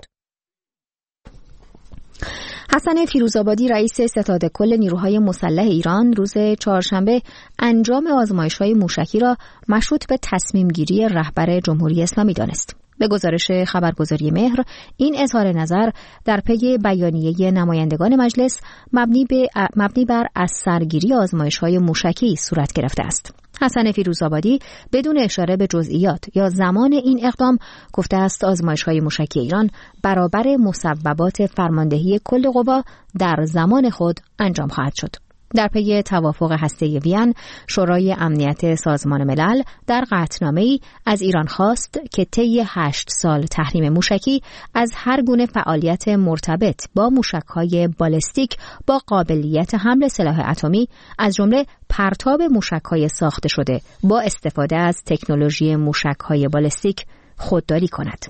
حسن فیروزآبادی رئیس ستاد کل نیروهای مسلح ایران روز چهارشنبه انجام آزمایش‌های موشکی را مشروط به تصمیم گیری رهبر جمهوری اسلامی دانست. به گزارش خبرگزاری مهر، این اظهار نظر در پی بیانیه نمایندگان مجلس مبنی, به مبنی بر از سرگیری آزمایش‌های موشکی صورت گرفته است. حسن فیروزآبادی بدون اشاره به جزئیات یا زمان این اقدام گفته است آزمایش‌های موشکی ایران برابر مصوبات فرماندهی کل قوا در زمان خود انجام خواهد شد. در پی توافق هسته‌ای وین، شورای امنیت سازمان ملل در قطعنامه‌ای از ایران خواست که طی هشت سال تحریم موشکی از هر گونه فعالیت مرتبط با موشک‌های بالستیک با قابلیت حمل سلاح اتمی از جمله پرتاب موشک‌های ساخته شده با استفاده از تکنولوژی موشک‌های بالستیک خودداری کند.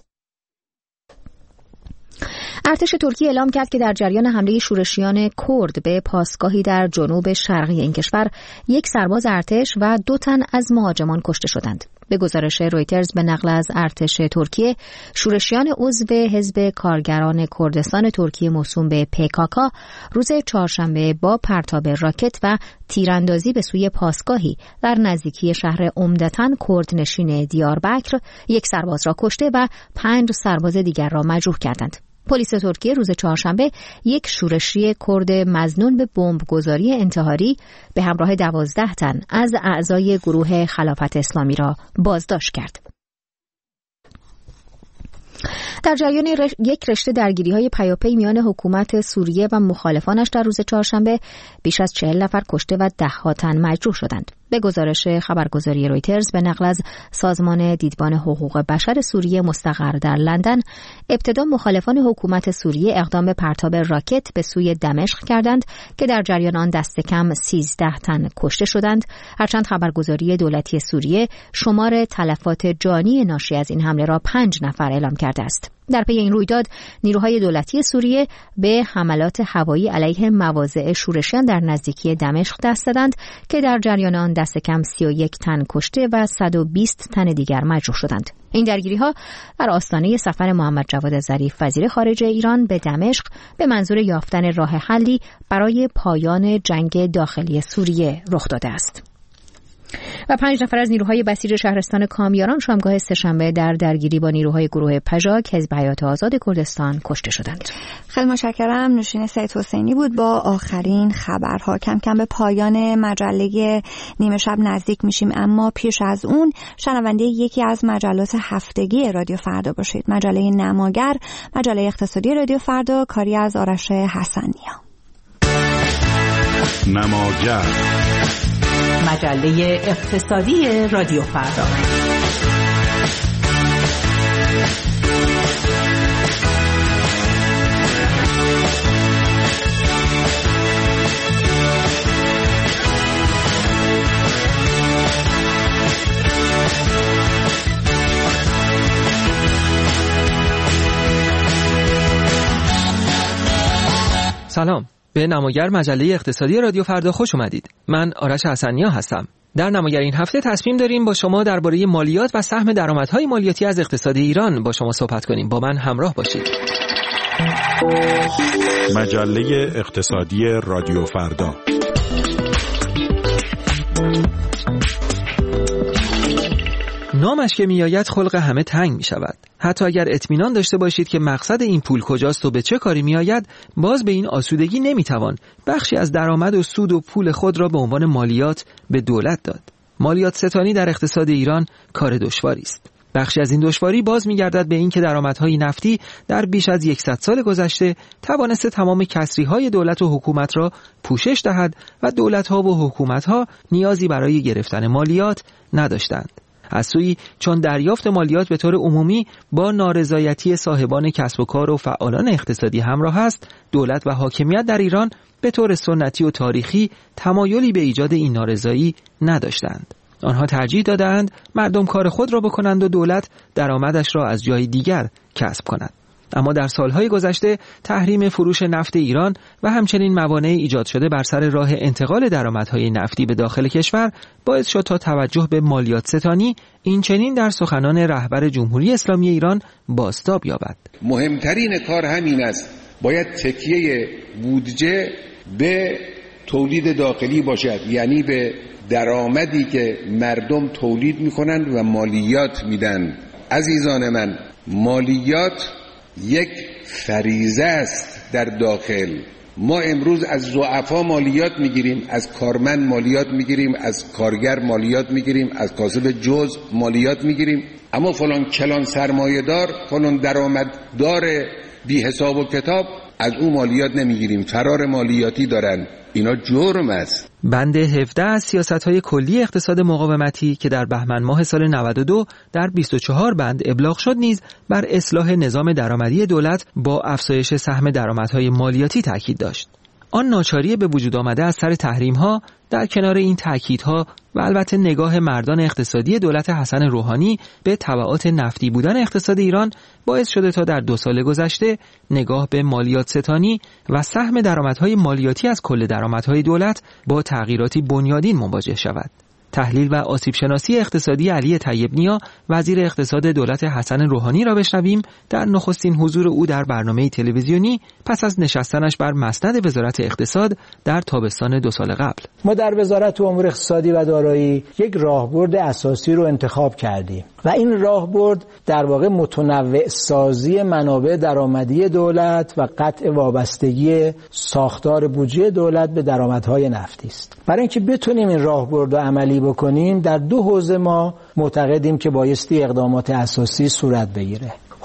ارتش ترکیه اعلام کرد که در جریان حمله شورشیان کرد به پاسگاهی در جنوب شرقی این کشور یک سرباز ارتش و دو تن از مهاجمان کشته شدند. به گزارش رویترز به نقل از ارتش ترکیه، شورشیان عضو حزب کارگران کردستان ترکیه موسوم به پیکاکا روز چهارشنبه با پرتاب راکت و تیراندازی به سوی پاسگاهی در نزدیکی شهر عمدتاً کردنشین دیاربکر یک سرباز را کشته و پنج سرباز دیگر را مجروح کردند. پلیس ترکیه روز چهارشنبه یک شورشی کرد مظنون به بمبگذاری انتحاری به همراه دوازده تن از اعضای گروه خلافت اسلامی را بازداشت کرد. در جریان رش... یک رشته درگیری‌های پیاپی میان حکومت سوریه و مخالفانش در روز چهارشنبه بیش از چهل نفر کشته و ده‌ها تن مجروح شدند. به گزارش خبرگزاری رویترز به نقل از سازمان دیدبان حقوق بشر سوریه مستقر در لندن، ابتدا مخالفان حکومت سوریه اقدام به پرتاب راکت به سوی دمشق کردند که در جریان آن دست کم سیزده تن کشته شدند، هرچند خبرگزاری دولتی سوریه شمار تلفات جانی ناشی از این حمله را پنج نفر اعلام کرده است. در پی این رویداد نیروهای دولتی سوریه به حملات هوایی علیه مواضع شورشیان در نزدیکی دمشق دست دادند که در جریان آن دست کم سی و یک تن کشته و صد و بیست تن دیگر مجروح شدند. این درگیری‌ها در آستانه سفر محمد جواد ظریف وزیر خارجه ایران به دمشق به منظور یافتن راه حلی برای پایان جنگ داخلی سوریه رخ داده است. و پنج نفر از نیروهای بسیج شهرستان کامیاران شامگاه سه‌شنبه در درگیری با نیروهای گروه پژاک حزب حیات آزاد کردستان کشته شدند. خیلی متشکرم. نوشین سید حسینی بود با آخرین خبرها. کم کم به پایان مجله نیمه شب نزدیک میشیم، اما پیش از اون شنونده یکی از مجلات هفتگی رادیو فردا باشید. مجله نماگر، مجله اقتصادی رادیو فردا، کاری از آرش حسنی‌ها. نماگر، مجله اقتصادی رادیو فردا. سلام، به نماگر مجله اقتصادی رادیو فردا خوش اومدید. من آرش حسنی‌ها هستم. در نماگر این هفته تصمیم داریم با شما درباره مالیات و سهم درآمدهای مالیاتی از اقتصاد ایران با شما صحبت کنیم. با من همراه باشید. مجله اقتصادی رادیو فردا. نامش که میآید خلق همه تنگ می شود. حتی اگر اطمینان داشته باشید که مقصد این پول کجاست و به چه کاری می آید، باز به این آسودگی نمی توان بخشی از درآمد و سود و پول خود را به عنوان مالیات به دولت داد. مالیات ستانی در اقتصاد ایران کار دشواری است. بخشی از این دشواری باز می گردد به این که درآمدهای نفتی در بیش از صد سال گذشته توانسته تمام کسریهای دولت و حکومت را پوشش دهد و دولت‌ها و حکومت‌ها نیازی برای گرفتن مالیات نداشتند. از سوی چون دریافت مالیات به طور عمومی با نارضایتی صاحبان کسب و کار و فعالان اقتصادی همراه است، دولت و حاکمیت در ایران به طور سنتی و تاریخی تمایلی به ایجاد این نارضایی نداشتند. آنها ترجیح دادند مردم کار خود را بکنند و دولت درآمدش را از جای دیگر کسب کند. اما در سالهای گذشته تحریم فروش نفت ایران و همچنین موانع ایجاد شده بر سر راه انتقال درآمدهای نفتی به داخل کشور باعث شد تا توجه به مالیات ستانی این چنین در سخنان رهبر جمهوری اسلامی ایران بازتاب یابد. مهمترین کار همین است، باید تکیه بودجه به تولید داخلی باشد، یعنی به درآمدی که مردم تولید میکنند و مالیات میدن. عزیزان من، مالیات یک فریضه است در داخل. ما امروز از ضعفا مالیات میگیریم، از کارمند مالیات میگیریم، از کارگر مالیات میگیریم، از کاسب جز مالیات میگیریم، اما فلان کلان سرمایه‌دار، فلان درآمددار بی حساب و کتاب، از او مالیات نمیگیریم. فرار مالیاتی دارن. اینا جرم است. بند هفده از سیاست‌های کلی اقتصاد مقاومتی که در بهمن ماه سال نود و دو در بیست و چهار بند ابلاغ شد نیز بر اصلاح نظام درآمدی دولت با افزایش سهم درآمدهای مالیاتی تاکید داشت. آن ناچاری به وجود آمده از سر تحریم‌ها در کنار این تاکیدها و البته نگاه مردان اقتصادی دولت حسن روحانی به تبعات نفتی بودن اقتصاد ایران باعث شده تا در دو سال گذشته نگاه به مالیات ستانی و سهم درآمدهای مالیاتی از کل درآمدهای دولت با تغییراتی بنیادین مواجه شود. تحلیل و آسیب شناسی اقتصادی علی طیب نیا وزیر اقتصاد دولت حسن روحانی را بشنویم در نخستین حضور او در برنامه تلویزیونی پس از نشستنش بر مسند وزارت اقتصاد در تابستان دو سال قبل. ما در وزارت امور اقتصادی و دارایی یک راهبرد اساسی رو انتخاب کردیم و این راهبرد در واقع متنوع سازی منابع درآمدی دولت و قطع وابستگی ساختار بودجه دولت به درآمدهای نفتی است. برای اینکه بتونیم این راهبرد رو عملی بکنیم در دو حوزه ما معتقدیم که بایستی اقدامات اساسی صورت بگیره.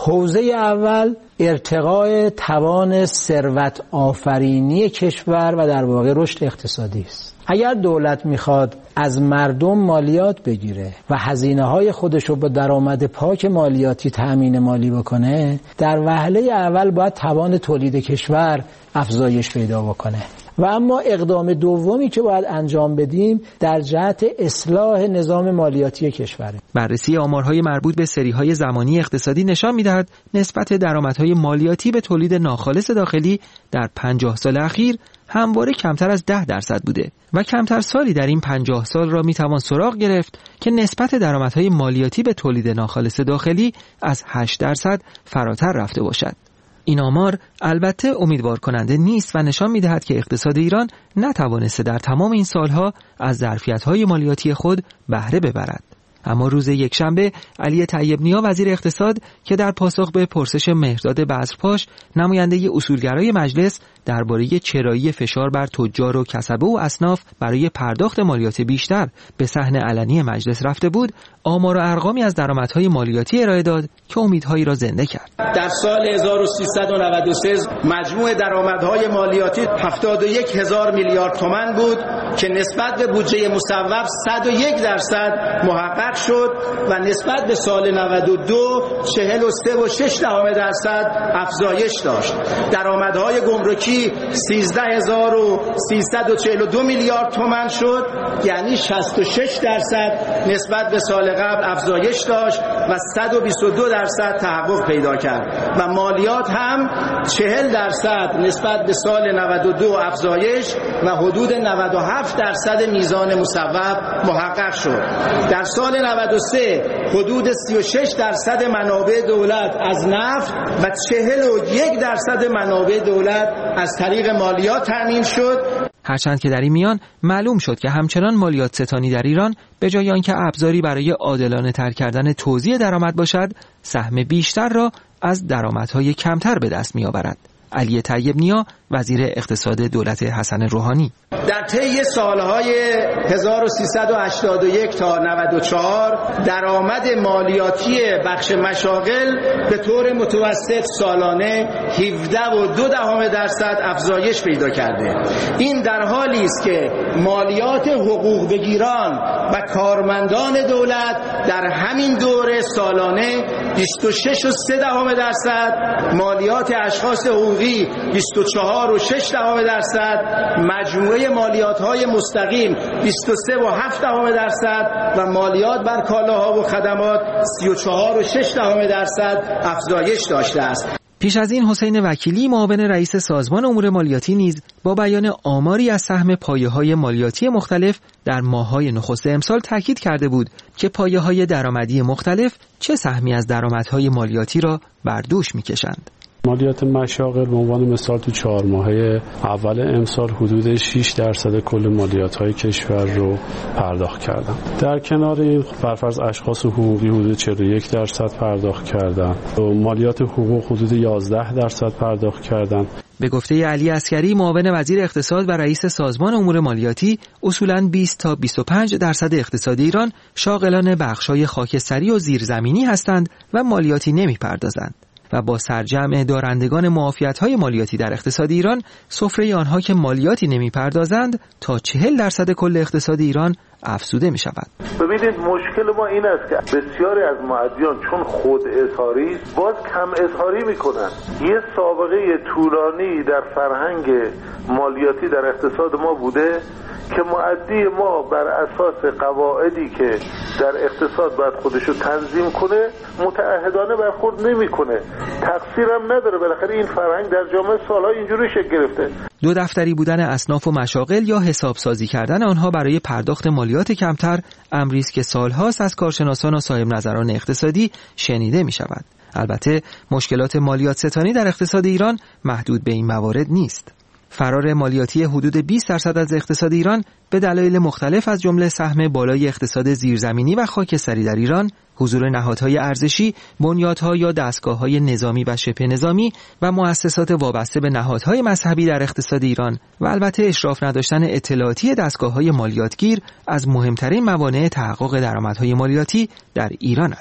حوزه اول ارتقاء توان ثروت آفرینی کشور و در واقع رشد اقتصادی است. اگر دولت میخواد از مردم مالیات بگیره و هزینه‌های خودش رو با درآمد پاک مالیاتی تأمین مالی بکنه، در وهله اول باید توان تولید کشور افزایش پیدا بکنه. و اما اقدام دومی که باید انجام بدیم در جهت اصلاح نظام مالیاتی کشور. بررسی آمارهای مربوط به سریهای زمانی اقتصادی نشان می‌دهد نسبت درآمدهای مالیاتی به تولید ناخالص داخلی در پنجاه سال اخیر همواره کمتر از ده درصد بوده و کمتر سالی در این پنجاه سال را میتوان سراغ گرفت که نسبت درآمدهای مالیاتی به تولید ناخالص داخلی از هشت درصد فراتر رفته باشد. این آمار البته امیدوار کننده نیست و نشان می‌دهد که اقتصاد ایران نتوانسته در تمام این سالها از ظرفیت‌های مالیاتی خود بهره ببرد. اما روز یکشنبه علی طیب نیا وزیر اقتصاد که در پاسخ به پرسش مهرداد بذرپاش نماینده اصولگرای مجلس درباره چرایی فشار بر تجار و کسبه و اصناف برای پرداخت مالیات بیشتر به صحن علنی مجلس رفته بود، آمار و ارقامی از درآمدهای مالیاتی ارائه داد که امیدهایی را زنده کرد. در سال هزار و سیصد و نود و سه مجموع درآمدهای مالیاتی هفتاد و یک هزار میلیارد تومان بود که نسبت به بودجه مصوب صد و یک درصد محقق شد و نسبت به سال نود و دو چهل و سه و شش دهم درصد افزایش داشت. درآمدهای گمرکی سیزده هزار و سیصد و چهل و دو میلیارد تومان شد، یعنی شصت و شش درصد نسبت به سال قبل افزایش داشت و صد و بیست و دو درصد تحقق پیدا کرد و مالیات هم چهل درصد نسبت به سال نود و دو افزایش و حدود نود و هفت درصد میزان مصوب محقق شد. در سال نود و سه حدود سی و شش درصد منابع دولت از نفت و چهل و یک درصد منابع دولت از طریق مالیات تامین شد. هرچند که در این میان معلوم شد که همچنان مالیات ستانی در ایران به جای آنکه ابزاری برای عادلانه تر کردن توزیع درآمد باشد، سهم بیشتر را از درآمدهای کمتر به دست می‌آورد. علی طیب نیا وزیر اقتصاد دولت حسن روحانی: در طی سالهای هزار و سیصد و هشتاد و یک تا نود و چهار درآمد مالیاتی بخش مشاغل به طور متوسط سالانه هفده و دو دهم درصد افزایش پیدا کرده. این در حالی است که مالیات حقوق بگیران و کارمندان دولت در همین دوره سالانه بیست و شش و سه دهم درصد، مالیات اشخاص حقوقی بیست و چهار و شش دهم درصد، مجموعه مالیات‌های مستقیم بیست و سه و هفت دهم درصد و مالیات بر کالاها و خدمات سی و چهار و شش دهم درصد افزایش داشته است. پیش از این حسین وکیلی معاون رئیس سازمان امور مالیاتی نیز با بیان آماری از سهم پایه‌های مالیاتی مختلف در ماه‌های نخست امسال تاکید کرده بود که پایه‌های درآمدی مختلف چه سهمی از درآمدهای مالیاتی را بر دوش می‌کشند. مالیات مشاغل به عنوان مثال تو چهار ماهه اول امسال حدود شش درصد کل مالیات‌های کشور رو پرداخت کردن. در کنار این برفرض اشخاص حقوقی حدود چهل و یک درصد پرداخت کردن و مالیات حقوق حدود یازده درصد پرداخت کردن. به گفته علی عسکری معاون وزیر اقتصاد و رئیس سازمان امور مالیاتی، اصولاً بیست تا بیست و پنج درصد اقتصاد ایران شاغلان بخش‌های خاکستری و زیرزمینی هستند و مالیاتی نمی‌پردازند. و با سرجمع دارندگان معافیت‌های مالیاتی در اقتصاد ایران، سفره آنها که مالیاتی نمی‌پردازند تا چهل درصد کل اقتصاد ایران افزوده می‌شود. ببینید مشکل ما این است که بسیاری از مؤدیان چون خود اظهاری است باز کم اظهاری می‌کنند. یه سابقه طولانی در فرهنگ مالیاتی در اقتصاد ما بوده که مؤدی ما بر اساس قواعدی که در اقتصاد باید خودشو تنظیم کنه متعهدانه برخورد نمی‌کنه. تقصیرم نداره، بالاخره این فرهنگ در جامعه سال‌ها اینجوری شکل گرفته. دو دفتری بودن اصناف و مشاغل یا حسابسازی کردن آنها برای پرداخت مالیات کمتر امری است که سال‌هاست از کارشناسان و صاحب نظران اقتصادی شنیده می‌شود. البته مشکلات مالیات ستانی در اقتصاد ایران محدود به این موارد نیست. فرار مالیاتی حدود بیست درصد از اقتصاد ایران به دلایل مختلف از جمله سهم بالای اقتصاد زیرزمینی و خاکستری در ایران، حضور نهادهای ارزشی، بنیادها یا دستگاه‌های نظامی و شبه نظامی و مؤسسات وابسته به نهادهای مذهبی در اقتصاد ایران و البته اشراف نداشتن اطلاعاتی دستگاه‌های مالیاتگیر از مهمترین موانع تحقق درآمدهای مالیاتی در ایران است.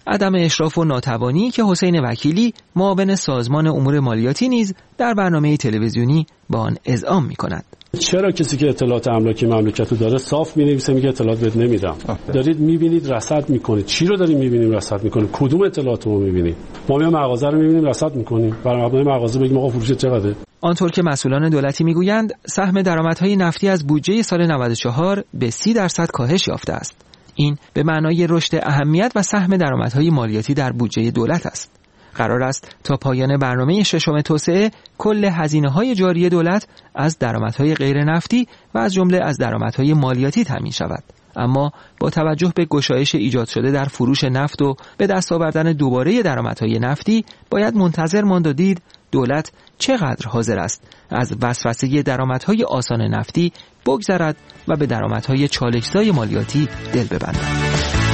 عدم اشراف و ناتوانی که حسین وکیلی معاون سازمان امور مالیاتی نیز در برنامه تلویزیونی با آن اذعان می‌کند. چرا کسی که اطلاعات املاکی مملکتو داره صاف می‌نویسه میگه اطلاعات بهت نمیدم؟ دارید می‌بینید رصد می‌کنید. چی رو داریم می‌بینیم رصد می‌کنیم؟ کدوم اطلاعاتو رو می‌بینیم؟ ما میام مغازه رو می‌بینیم رصد می‌کنیم. برای مبنای مغازه بگیم آقا فروش چقدره؟ آنطور که مسئولان دولتی میگویند سهم درآمدهای نفتی از بودجه سال نود و چهار به سی درصد کاهش یافته است. این به معنای رشد اهمیت و سهم درآمدهای مالیاتی در بودجه دولت است. قرار است تا پایان برنامه ششم توسعه کل هزینه‌های جاری دولت از درآمدهای غیر نفتی و از جمله از درآمدهای مالیاتی تامین شود. اما با توجه به گشایش ایجاد شده در فروش نفت و به دست آوردن دوباره درآمدهای نفتی باید منتظر ماند و دید دولت چقدر حاضر است از وسوسه درآمدهای آسان نفتی بگذرد و به درآمدهای چالش‌زای مالیاتی دل ببندد.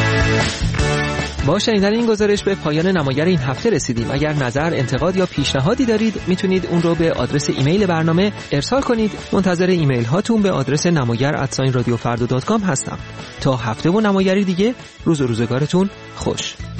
با شنیدن این گزارش به پایان نماگر این هفته رسیدیم. اگر نظر، انتقاد یا پیشنهادی دارید میتونید اون رو به آدرس ایمیل برنامه ارسال کنید. منتظر ایمیل هاتون به آدرس نماگر ات رادیو فردا دات کام هستم. تا هفته و نمایری دیگه، روز و روزگارتون خوش.